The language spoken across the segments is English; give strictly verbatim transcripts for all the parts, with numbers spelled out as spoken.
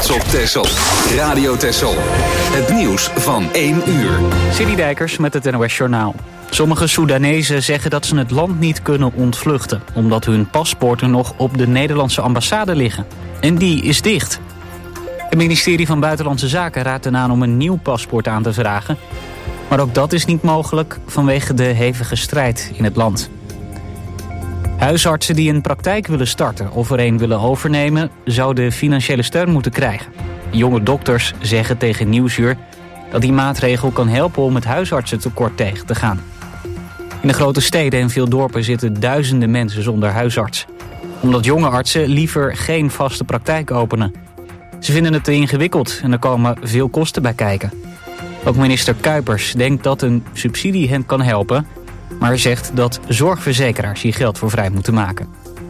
trots op Texel. Radio Texel. Het nieuws van één uur. Cindy Dijkers met het N O S Journaal. Sommige Soedanezen zeggen dat ze het land niet kunnen ontvluchten, omdat hun paspoorten nog op de Nederlandse ambassade liggen. En die is dicht. Het ministerie van Buitenlandse Zaken raadt hen aan om een nieuw paspoort aan te vragen. Maar ook dat is niet mogelijk vanwege de hevige strijd in het land. Huisartsen die een praktijk willen starten of er een willen overnemen, zouden financiële steun moeten krijgen. Jonge dokters zeggen tegen Nieuwsuur dat die maatregel kan helpen om het huisartsentekort tegen te gaan. In de grote steden en veel dorpen zitten duizenden mensen zonder huisarts. Omdat jonge artsen liever geen vaste praktijk openen. Ze vinden het te ingewikkeld en er komen veel kosten bij kijken. Ook minister Kuipers denkt dat een subsidie hen kan helpen, maar zegt dat zorgverzekeraars hier geld voor vrij moeten maken.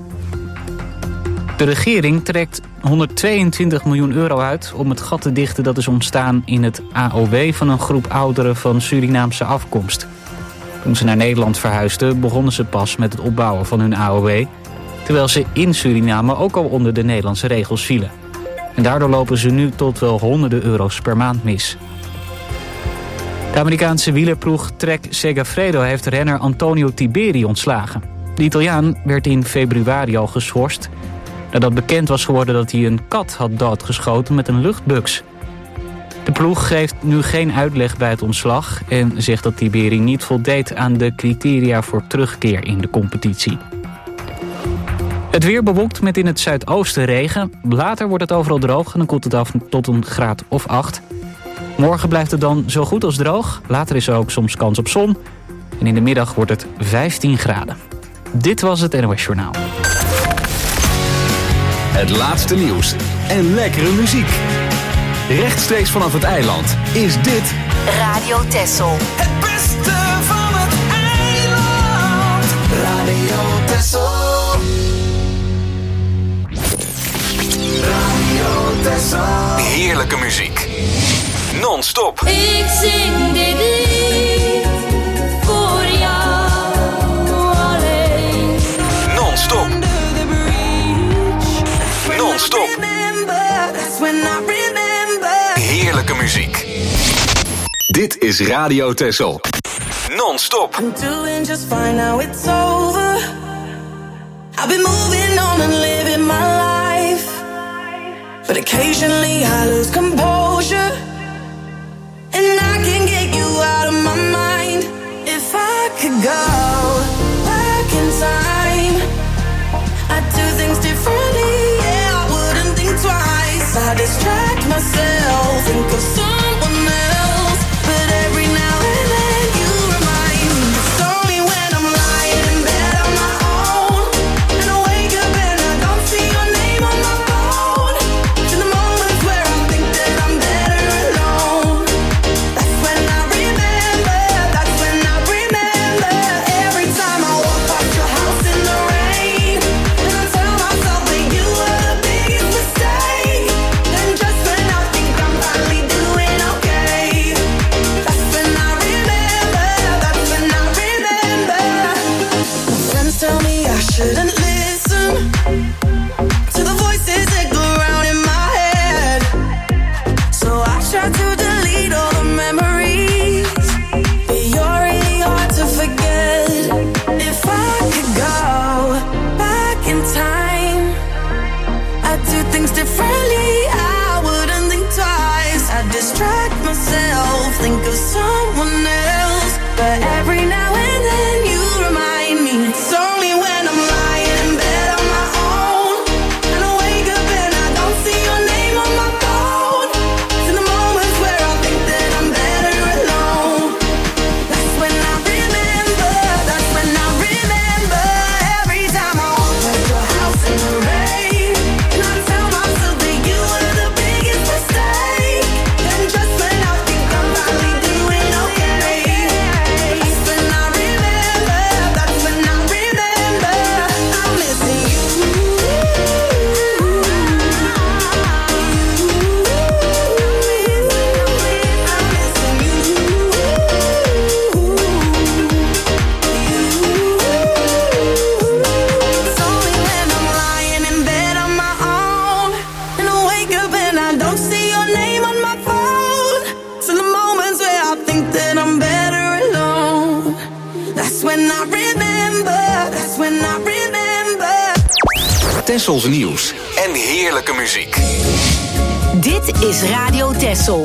De regering trekt honderdtweeëntwintig miljoen euro uit om het gat te dichten dat is ontstaan in het A O W van een groep ouderen van Surinaamse afkomst. Toen ze naar Nederland verhuisden begonnen ze pas met het opbouwen van hun A O W, terwijl ze in Suriname ook al onder de Nederlandse regels vielen. En daardoor lopen ze nu tot wel honderden euro's per maand mis. De Amerikaanse wielerploeg Trek Segafredo heeft renner Antonio Tiberi ontslagen. De Italiaan werd in februari al geschorst nadat bekend was geworden dat hij een kat had doodgeschoten met een luchtbuks. De ploeg geeft nu geen uitleg bij het ontslag en zegt dat Tiberi niet voldeed aan de criteria voor terugkeer in de competitie. Het weer bewolkt met in het zuidoosten regen. Later wordt het overal droog en dan koelt het af tot een graad of acht. Morgen blijft het dan zo goed als droog. Later is er ook soms kans op zon. En in de middag wordt het vijftien graden. Dit was het N O S Journaal. Het laatste nieuws en lekkere muziek. Rechtstreeks vanaf het eiland is dit Radio Texel. Het beste van het eiland. Radio Texel. Radio Texel. heerlijke muziek. Non-stop. Ik zing dit lied voor jou alleen. Non-stop. Non-stop. Heerlijke muziek. Dit is Radio Texel. Non-stop. I'm doing just fine now, it's over. I've been moving on and living my life, but occasionally I lose composure, and I can get you out of my mind. If I could go back in time, I'd do things differently, yeah, I wouldn't think twice. I distract myself, think of someone else, but every now and then you remind me. It's only when I'm lying in bed on my own, and I wake up and I don't see your name on my phone. It's in the moments where I think that I'm better alone. That's when I remember, that's when I remember. Every time I walk past your house in the rain, and I tell myself that you were the biggest mistake. Then just when I think I'm finally doing okay, that's when I remember, that's when I remember. My friends tell me I shouldn't listen to the voices that go round in my head, so I try to delete all the memories, but you're really hard to forget. If I could go back in time, I'd do things differently, I wouldn't think twice. I'd distract myself, think of someone else, but every now and then you remind me. It's only when I'm lying in bed on my own, and I wake up and I don't see your name on my phone. It's in the moments where I think that I'm better alone. That's when I remember, that's when I remember. Every time I walk past your house in the rain, and I tell myself that you were the biggest mistake. Then just when I think I'm finally doing okay, that's Tessels nieuws en heerlijke muziek. Dit is Radio Tessel.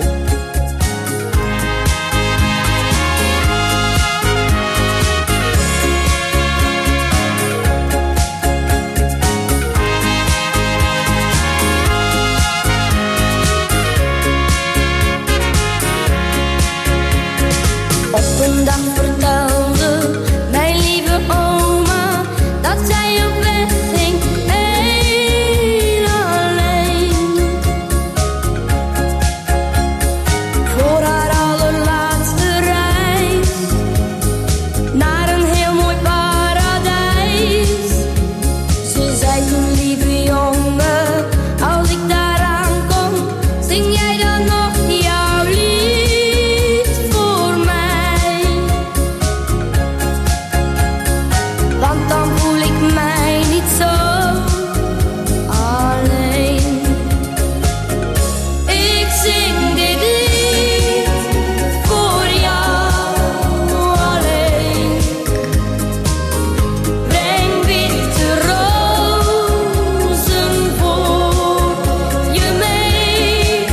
Op een dag vertelde mijn lieve oma dat zij op weg ging, heel alleen. Voor haar allerlaatste reis naar een heel mooi paradijs. Ze zei toen, lieve jongen, als ik daar aankom, zing jij dan nog jouw lied voor mij? Want dan voel ik mij niet zo alleen. Ik zing dit lied voor jou alleen. Breng witte rozen voor je mee.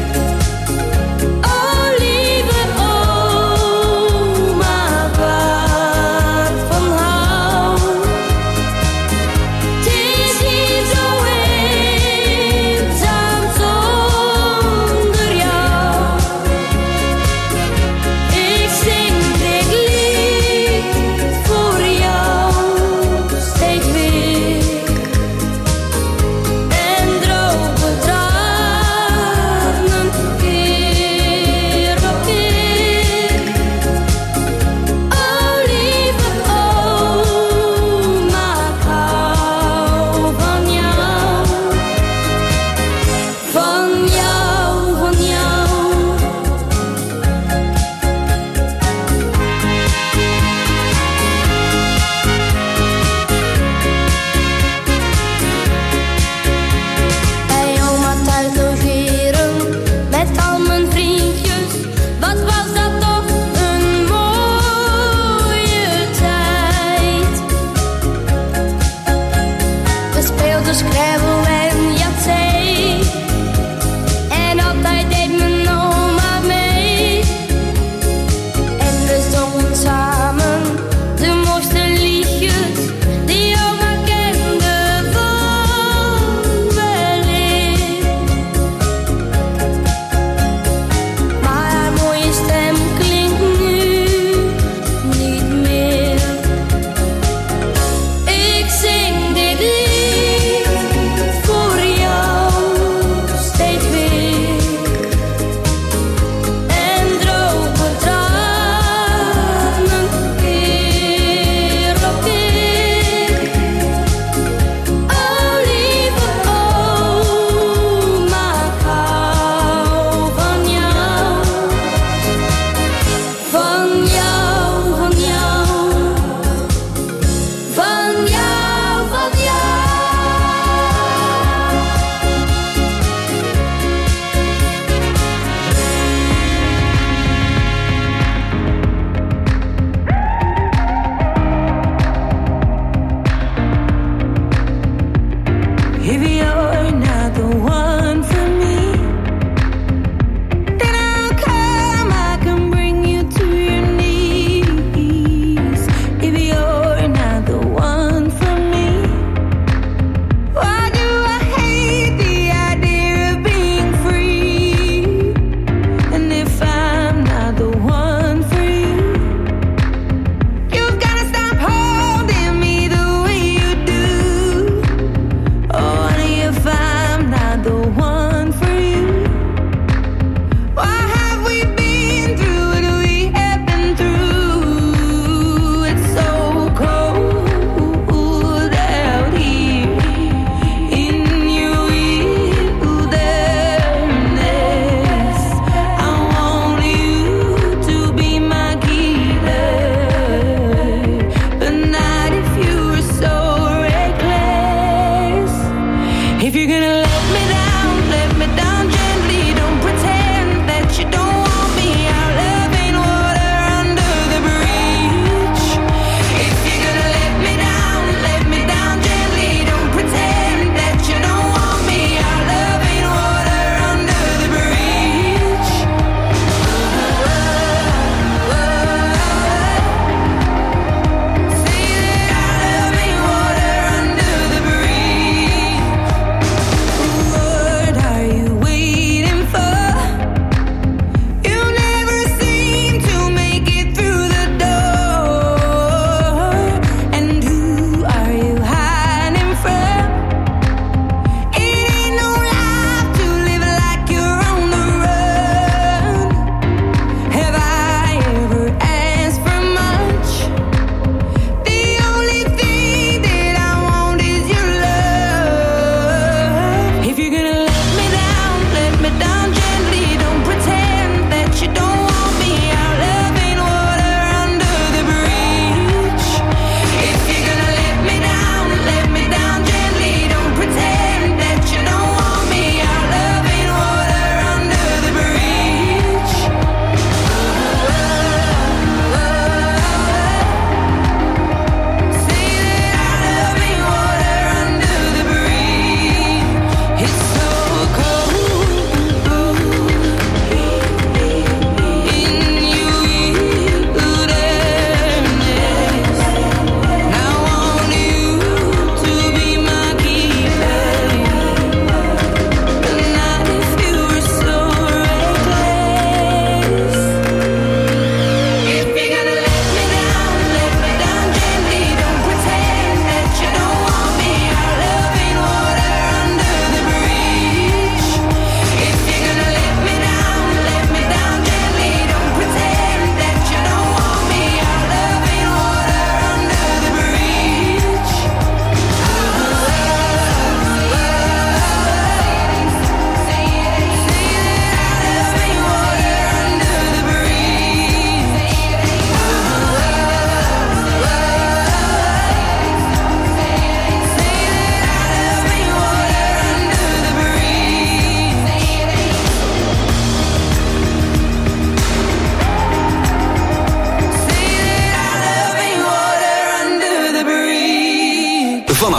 O lieve oma, waar van hou. Het is hier zo eenzaam zonder jou. Ik zing dit lied voor jou steeds weer. En droge tranen keer op keer. O lieve oma, ik hou van jou. Van jou, van jou. Bij oma thuis logeren met al mijn vriendjes. Wat was dat toch een mooie tijd. We speelden Scrabble en Yahtzee. En altijd deed mijn oma mee. En we zongen samen de mooiste liedjes die oma kende van weleer. Maar haar mooie stem klinkt nu niet meer. Ik zing dit lied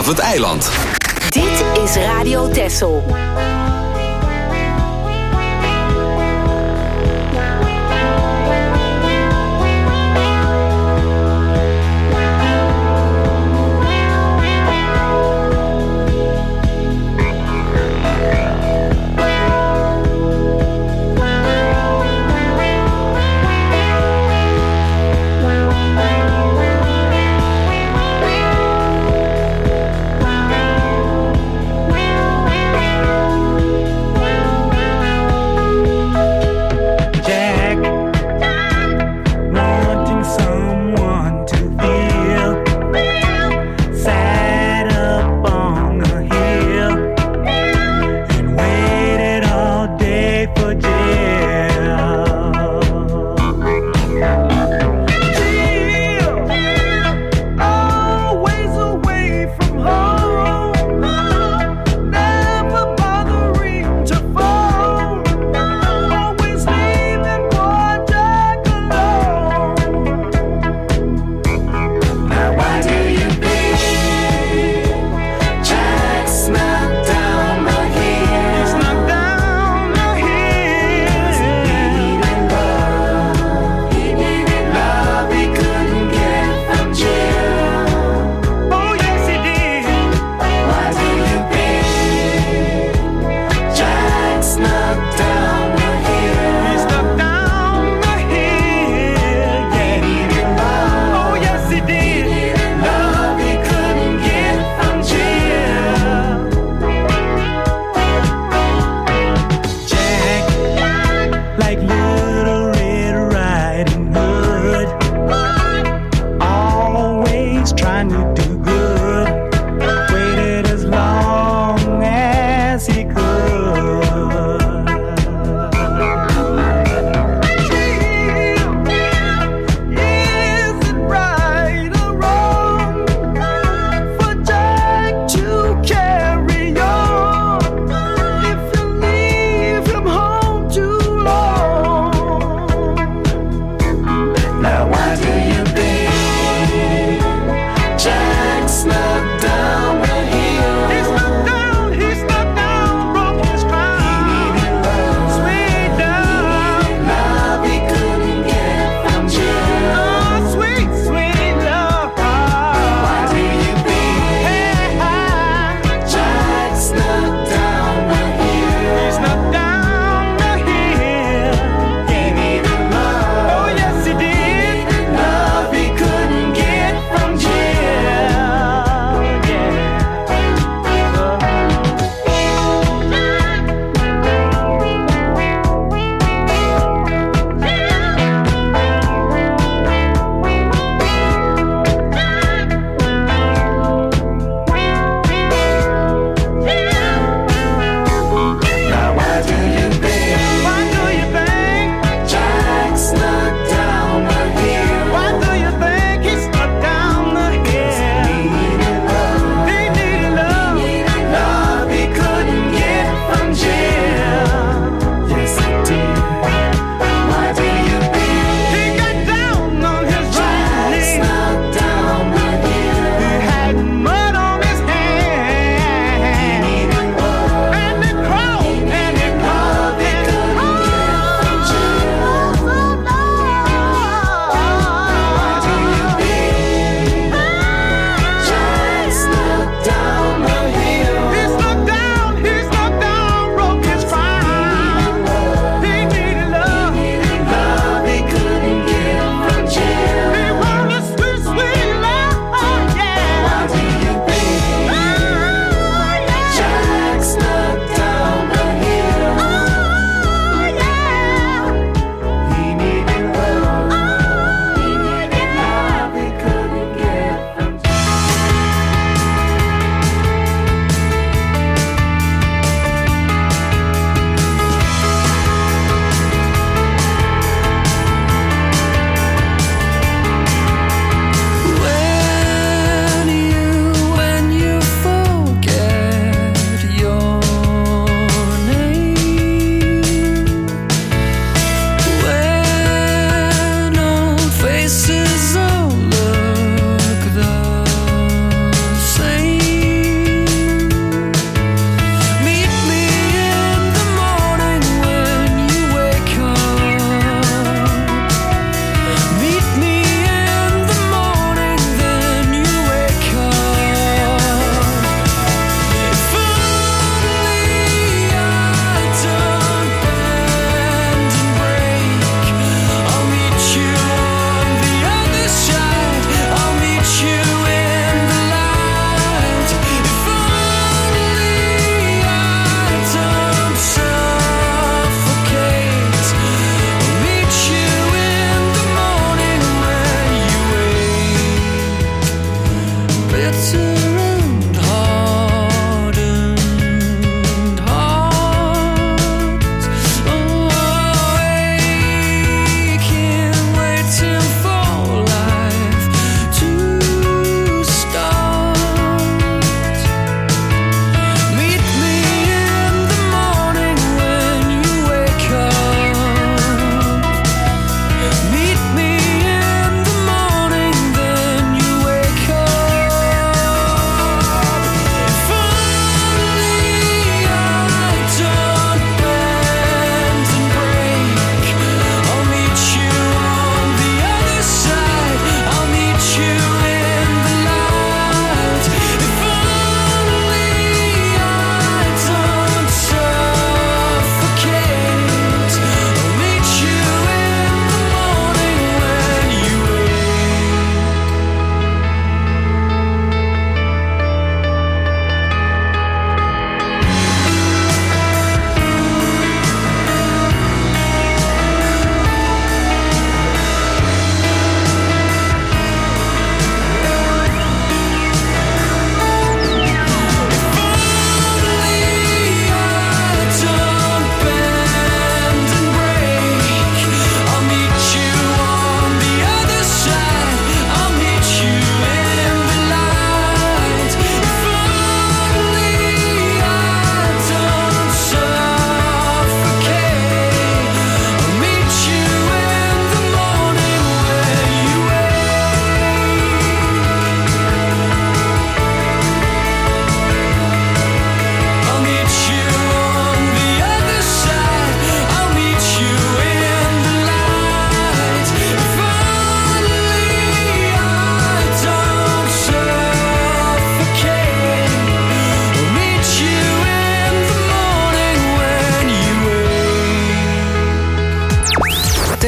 vanaf het eiland. Dit is Radio Texel.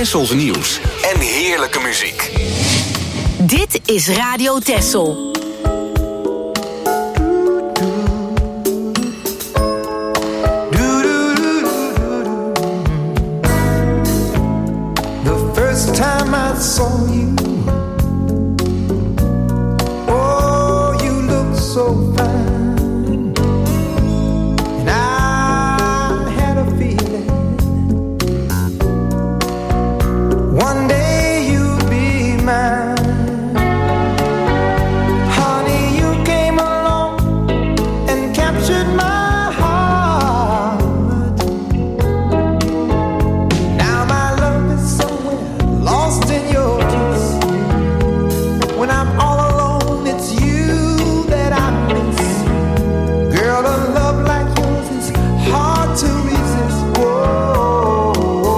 Tessels nieuws en heerlijke muziek. Dit is Radio Tessel. The first time I saw you, oh, you look so fine, and I had a feeling one day you'd be mine. Honey, you came along and captured my heart. Now my love is somewhere lost in your kiss. When I'm all alone, it's you that I miss. Girl, a love like yours is hard to resist. Whoa,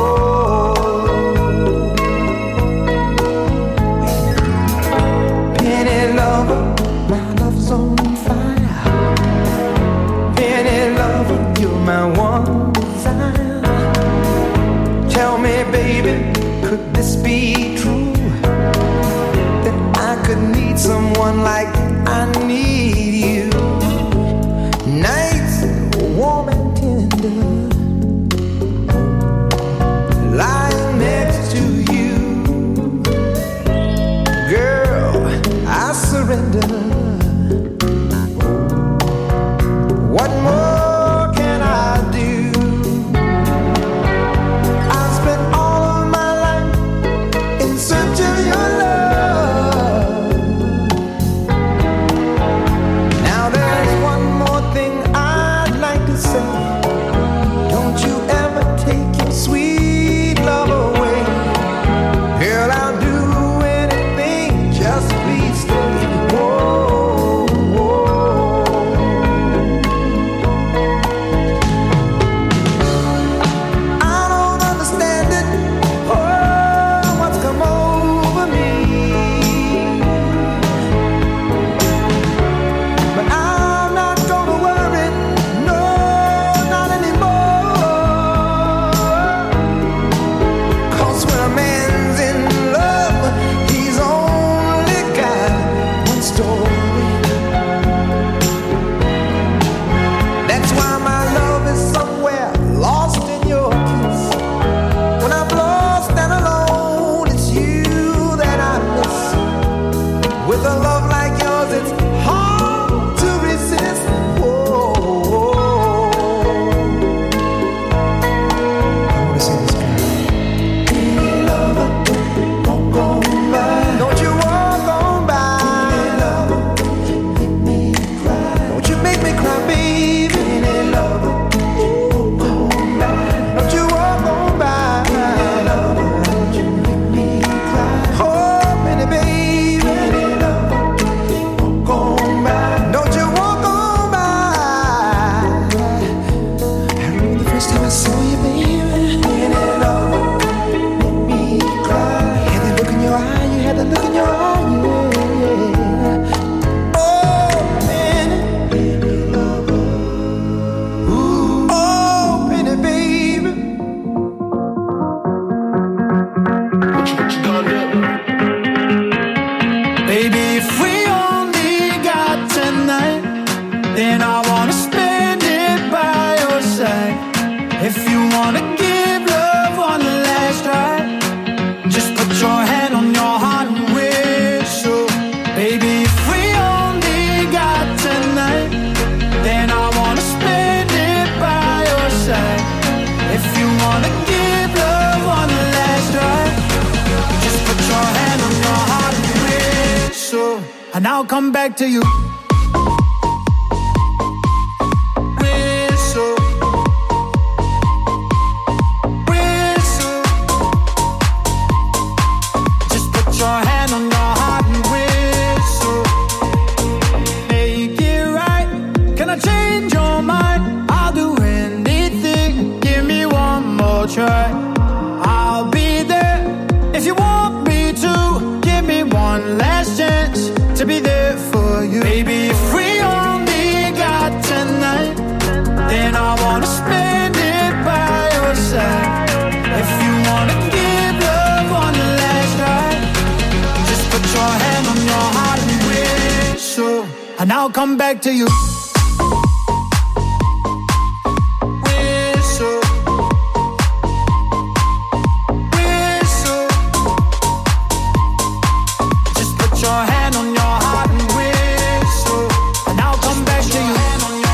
Penny lover, my love's on fire. Penny lover, you're my one desire. Tell me, baby, could this be true? That I could need someone like I need you. Nights warm and tender, lying next to you. Girl, I surrender. What more can I do? I spent all of my life in search of your love. Now there's one more thing I'd like to say. Don't you ever take your sweet love away. Girl, I'll do anything, just please stay. Whoa, whoa. I don't understand it. Oh, what's come over me? But I'm not gonna worry, no, not anymore. 'Cause when a man's in love, he's only got one story. That's why my love is somewhere lost in your kiss. When I'm lost and alone, it's you that I miss. With a love like yours, it's hard to resist. Whoa, I wanna say this again. Hey, lover, walk on by. Don't you walk on by. Hey, lover, make me cry. Don't you make me cry, baby. Hey, lover, walk on by. Don't you walk on by. Hey, lover, don't you make me cry. Oh, pretty baby. Hey, lover, walk on by. Don't you walk on by. I remember the first time I saw you, baby. Hey, lover, make me cry. You had that look in your eye. You had that look in your eye. Yeah. Oh, Penny, baby lover. Ooh, oh, Penny, baby. What you, what you gonna do? Baby, if we only got tonight, then I wanna spend it by your side. If you wanna give love one last try, just put your hand on your heart and whistle. Baby, if we only got tonight, then I wanna spend it by your side. If you wanna give love one last try, just put your hand on your heart and whistle, and I'll come back to you. Whistle, whistle. Just put your hand on your heart and whistle. Make it right. Can I change your mind? I'll do anything. Give me one more try. I'll be there if you want me to. Give me one last chance to be there for you. Baby, I'll come back to you. Whistle, whistle. Just put your hand on your heart and whistle, and I'll come back to you.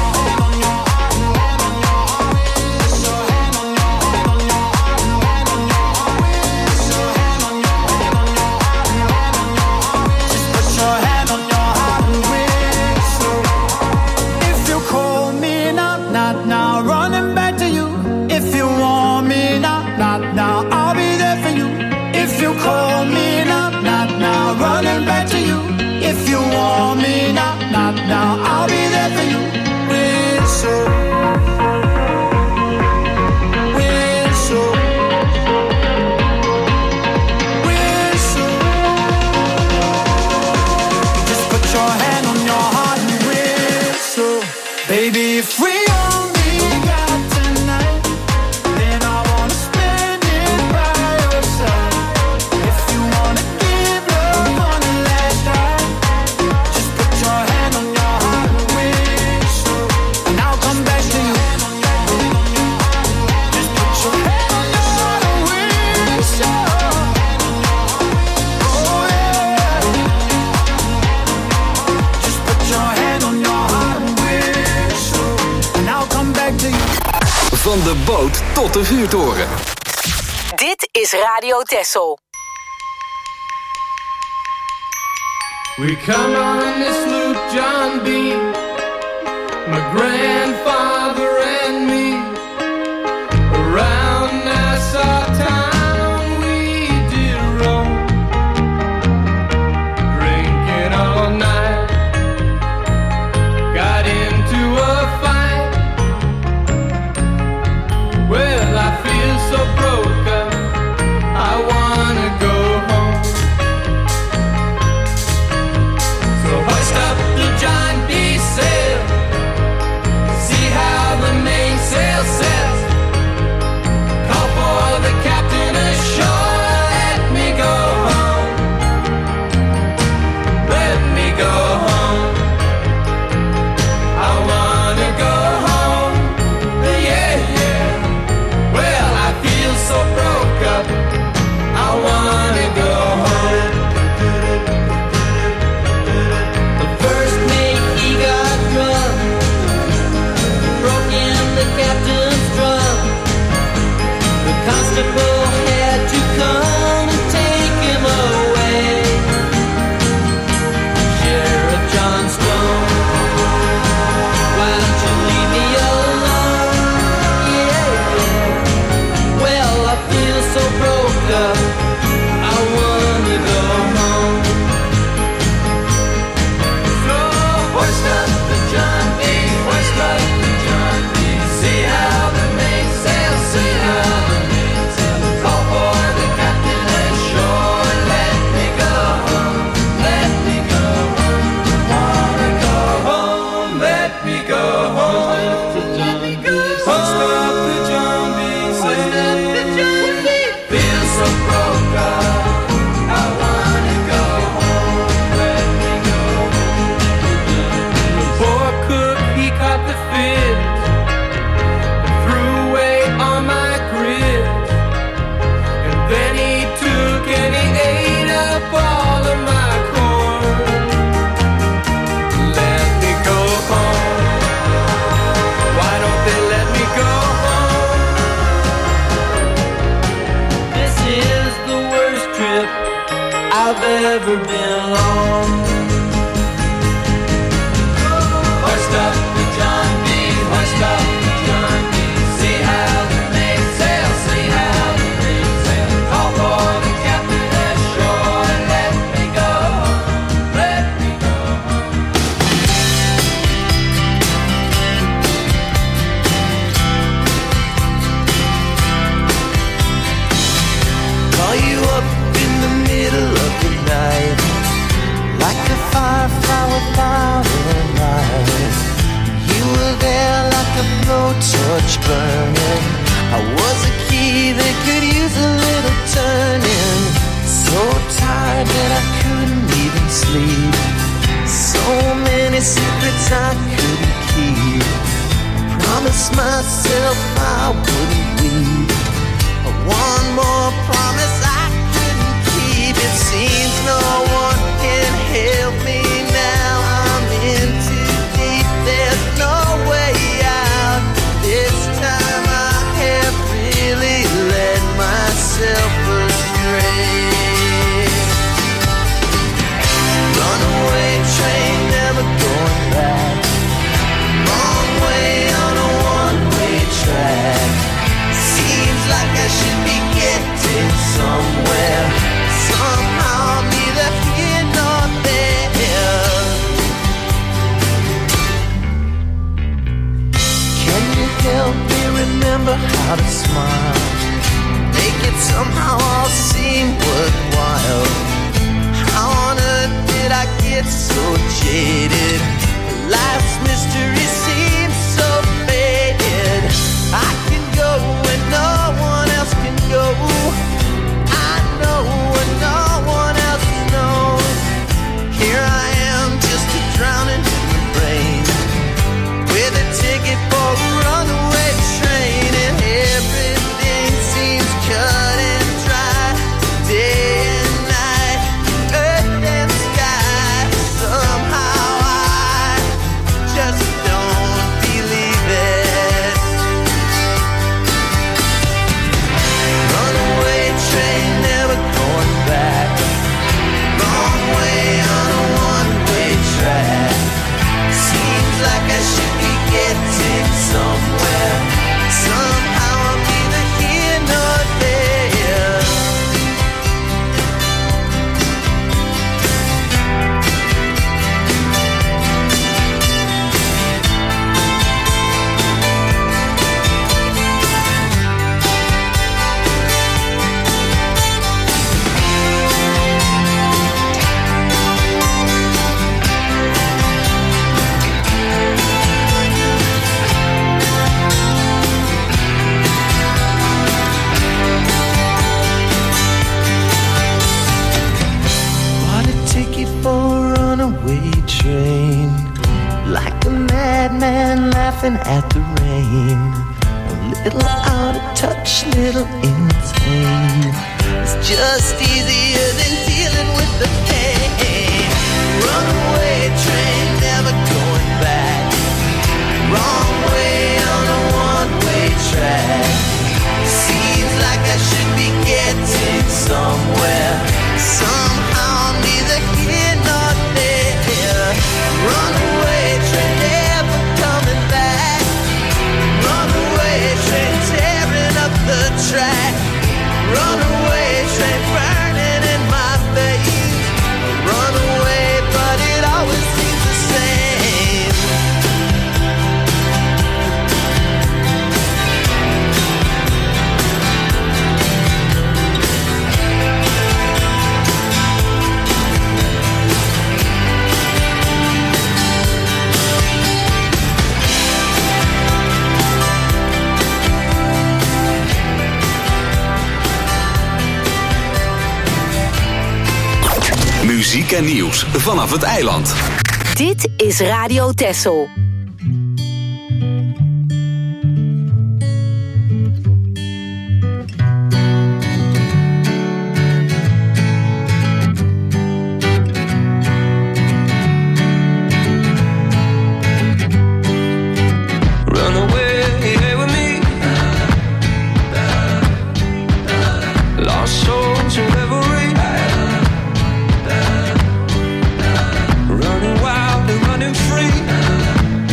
Now I'll be there for you. Whistle, whistle, whistle. Just put your hand on your heart and whistle. Baby, if we only got tonight, then I wanna spend it by your side. If you wanna give love on the last time, just put your hand on your heart and whistle, and I'll come back to you. Just put your hand on your heart and whistle. Oh yeah. Just put your hand on your heart and whistle, and I'll come back to you. Van de boot tot de vuurtoren. Dit is Radio Texel. We come on this sloop, John B., my grandfather and me. Around Nassau town we did roam, drinking all night. Got into a fight. Well, I feel so broke up, I wanna go home. So hoist up the John B. sail, see how the mainsail sets. Call for the captain ashore, let me go home. Let me go home. I wanna go home. Yeah, yeah. Well, I feel so broke up, I wanna go home. The first mate, he got drunk, broke in the captain's drum. The constable had to come and take him away. Sheriff John Stone, why don't you leave me alone? Yeah, yeah. Well, I feel so broke up, I wanna go home. So hoist up the John B., hoist up the John B. See how the mainsail, see how the mainsail. Call for the captain ashore, let me go home, let me go home. Wanna go home, let me go home. Let me go home. Hoist up the John B. Hoist up the John B. Feel so broke up, I wanna go home, let me go home. The poor cook, he caught the fit, threw away all my grits, and then he took and he ate up all of my corn. Let me go home. Why don't they let me go home? This is the worst trip I've ever been on. Hoist up the John B., hoist up the John B. See how the mainsail, see how the mainsail. Call for the captain ashore, let me go home, let me go home. Call you up in the middle of the night, like a firefly without a light. You were there like a blowtorch burning. I was a key that could use a little turning. So tired that I couldn't even sleep. So many many secrets I couldn't keep. I promised myself I wouldn't weep. One more promise I couldn't keep. It seems no one can help me now. I'm in too deep, there's no way out. This time I have really led myself astray. Runaway train, never going back. Wrong way on a one-way track. Seems like I should be getting somewhere. Somehow I'm neither here nor there. Can you help me remember how to smile? Make it somehow all seem worthwhile. How on earth did I get so jaded? Life's mystery seems so faded. I can go when no one else can go. I know when no one else knows. Here I am, just a drowning in the rain, with a ticket for a runaway train, and everything seems cut and dry. Day and night, earth and sky. Somehow I just don't believe it. Runaway train, never going back. Wrong way on a one-way track. Seems like I should be getting somewhere. Somehow I'm neither here nor there. Bought a ticket for a runaway train, like a madman laughing at the rain. A little out of touch, little insane. It's just easier than dealing with the pain. Runaway train, never going back. Wrong way on a one-way track. Seems like I should be getting somewhere. Somehow I'm neither here nor there. Runaway train, never coming back. Runaway train, tearing up the track. Runaway train, burning in my face. Runaway, but it always seems the same. Muziek en nieuws vanaf het eiland. Dit is Radio Texel. Running wild and running free.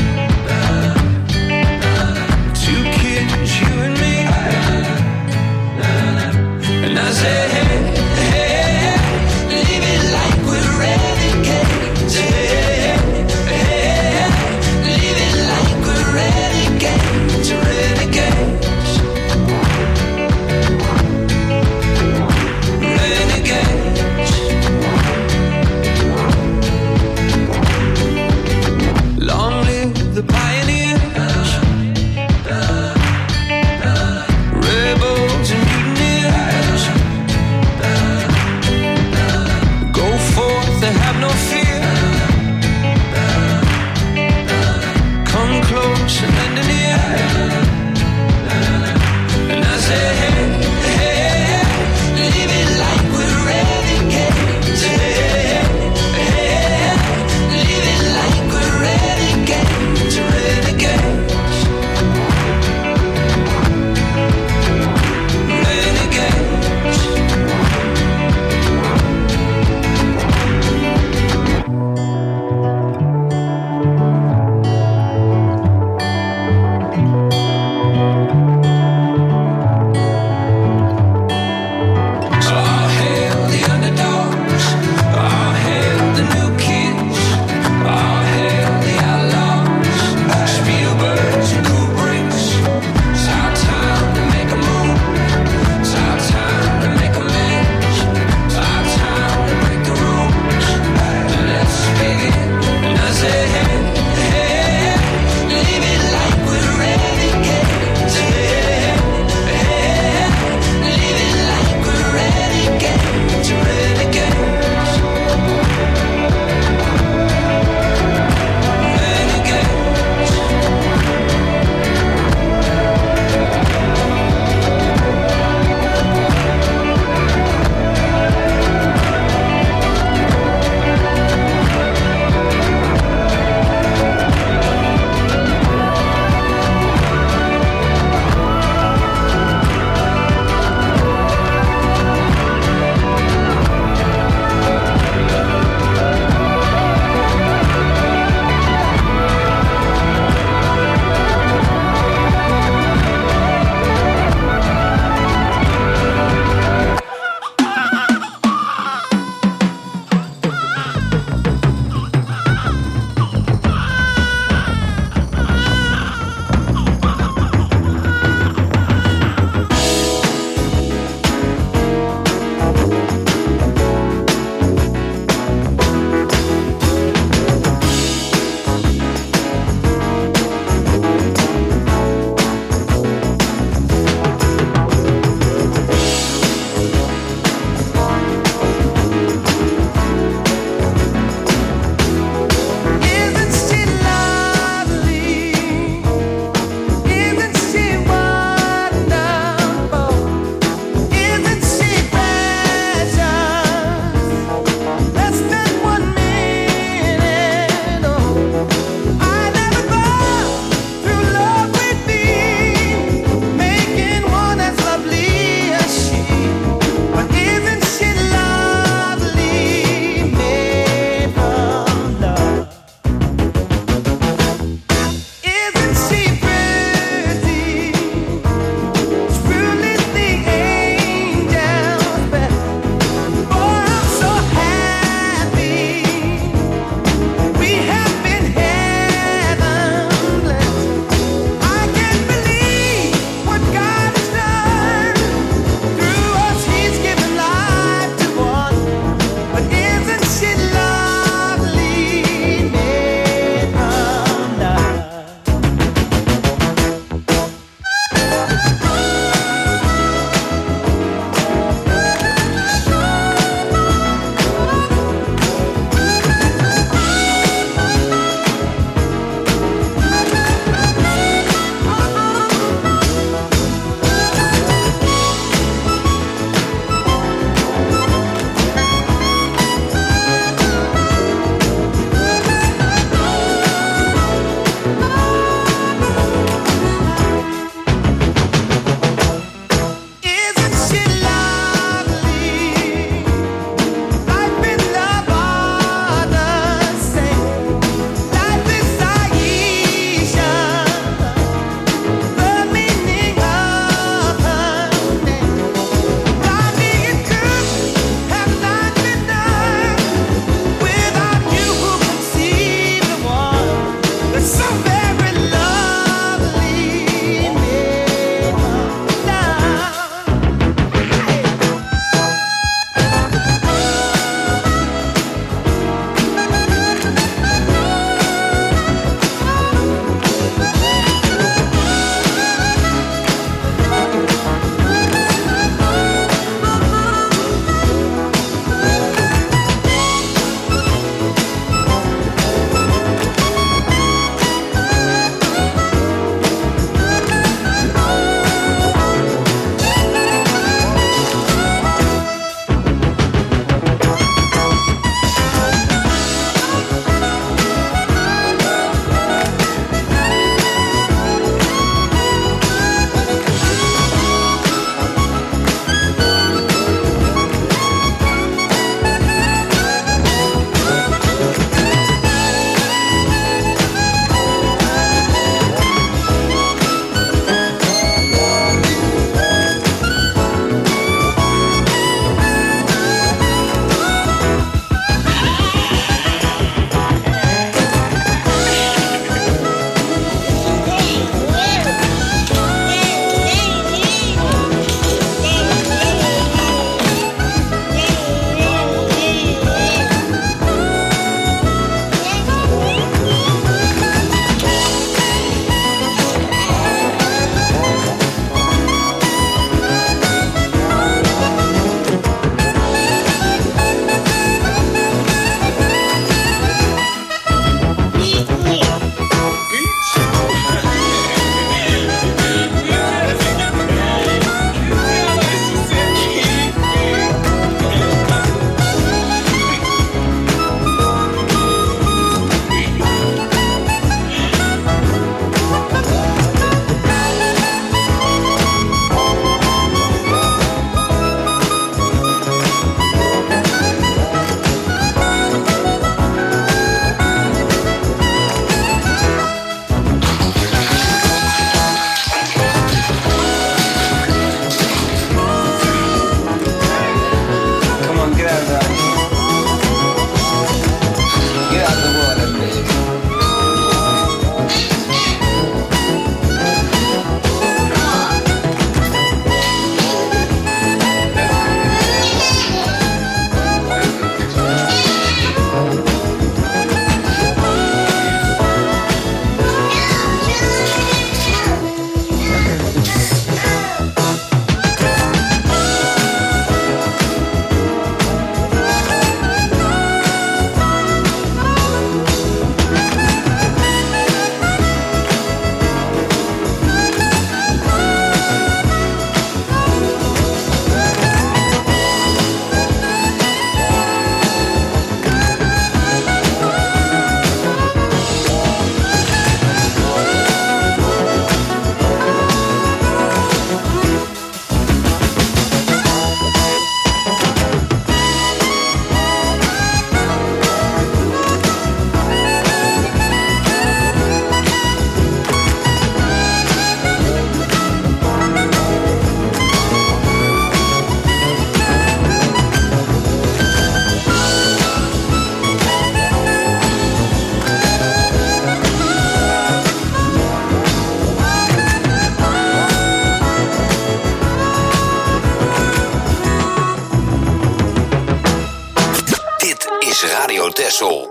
Texel.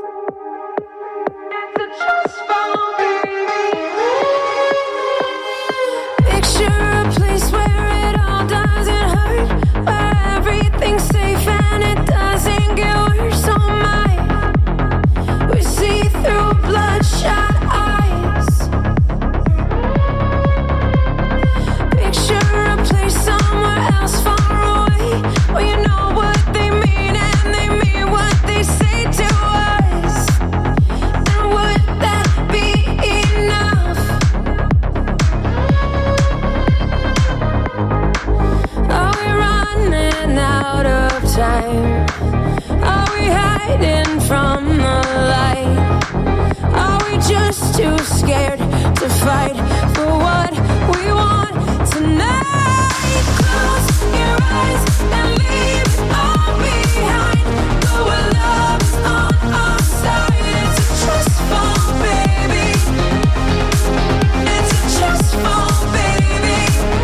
Too scared to fight for what we want tonight. Close your eyes and leave it all behind. Go where love's on our side. It's a trust fall, baby. It's a trust fall, baby.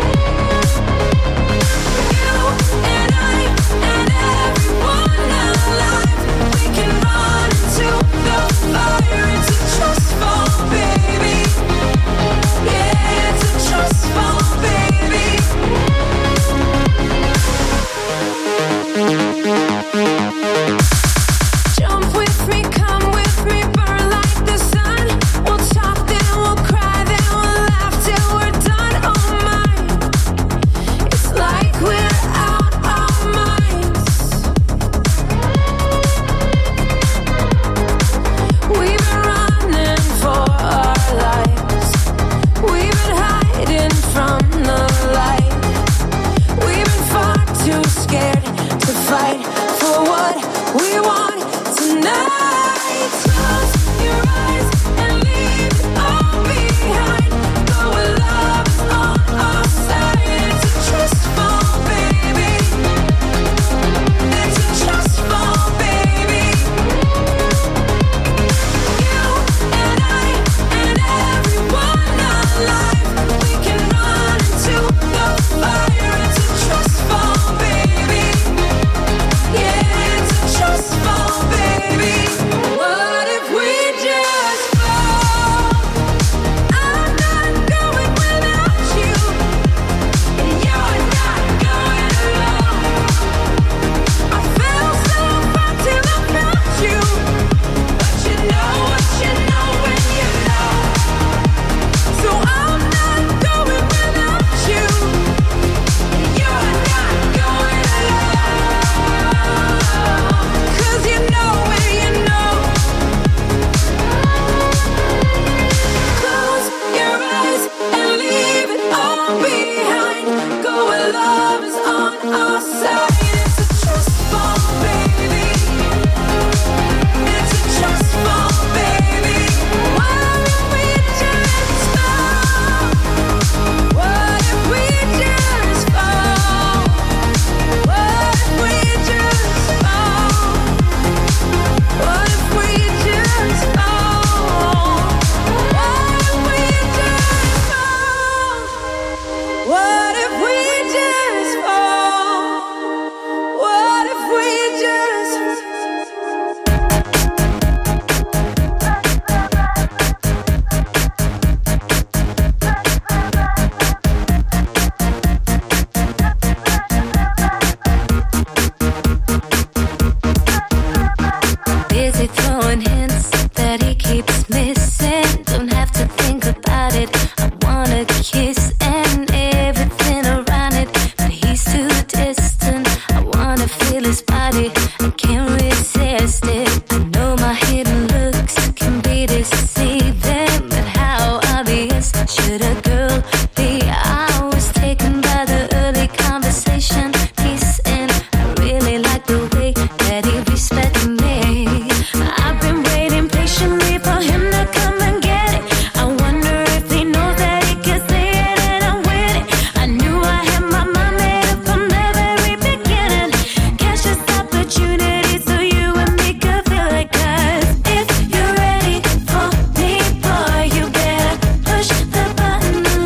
You and I and everyone alive, we can run into the fire. It's a trust fall. Push the button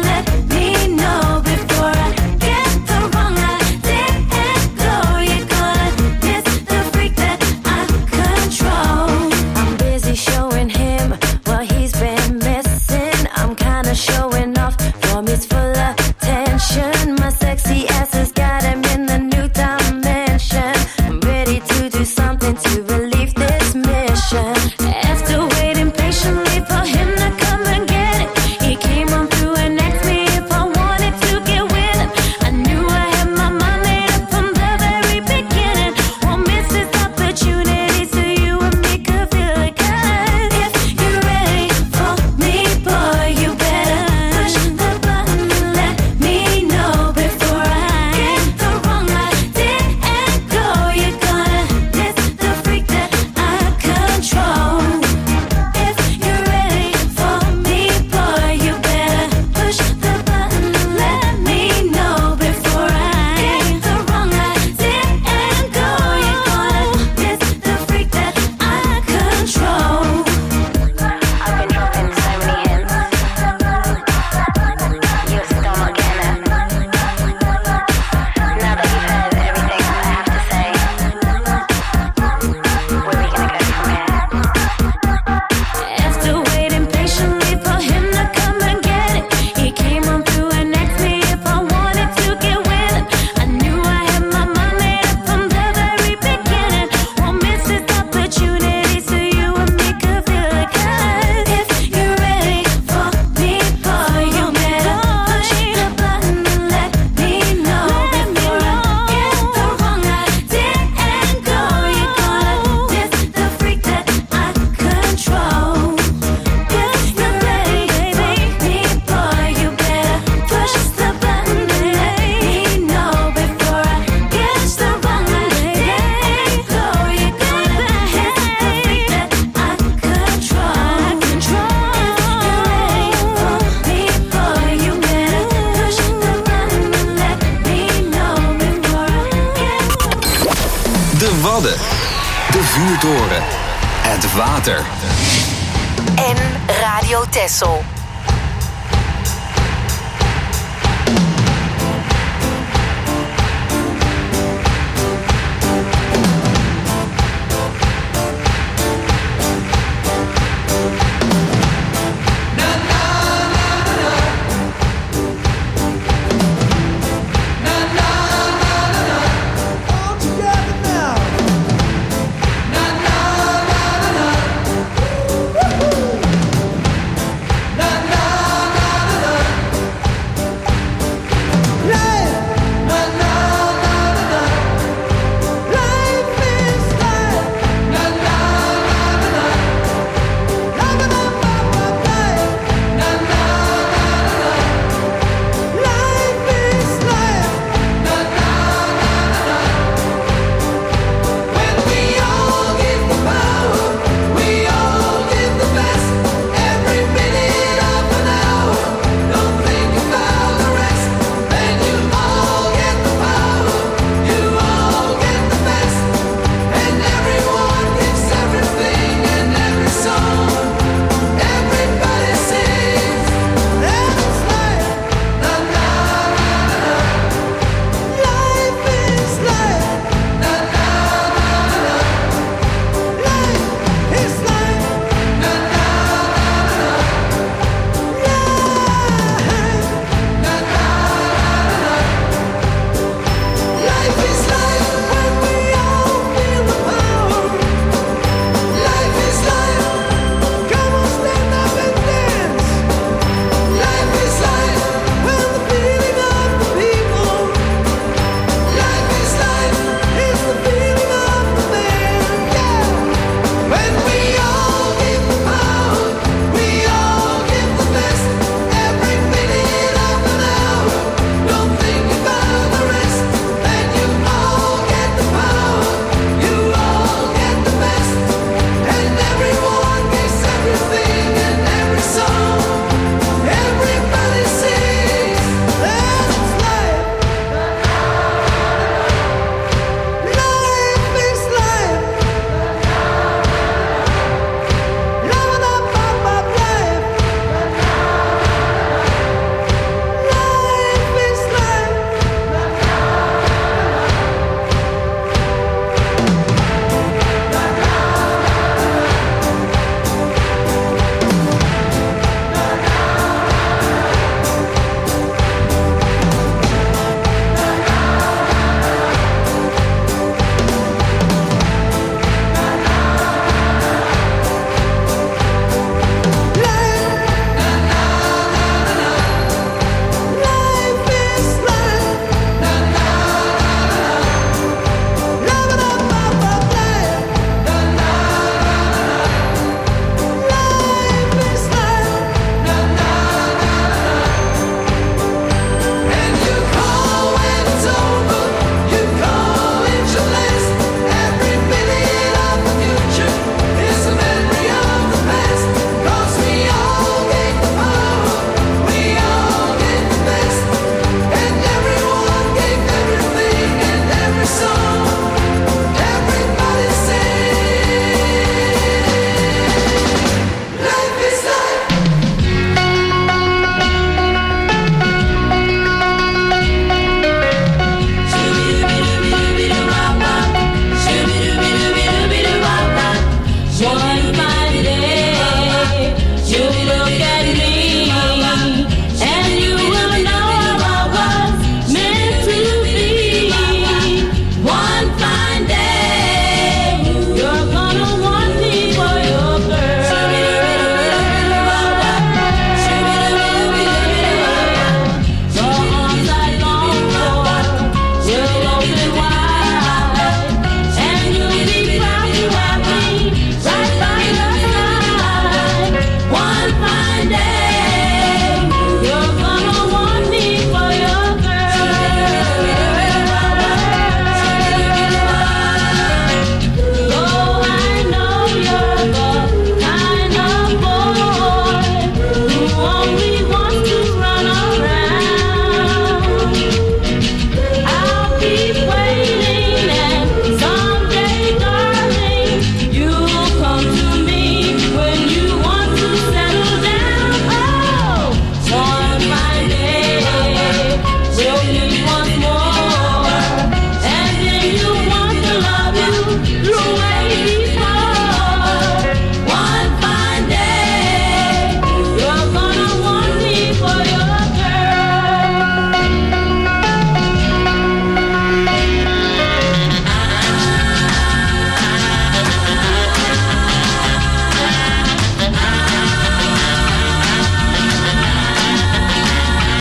Wadden, de vuurtoren, het water. En Radio Texel.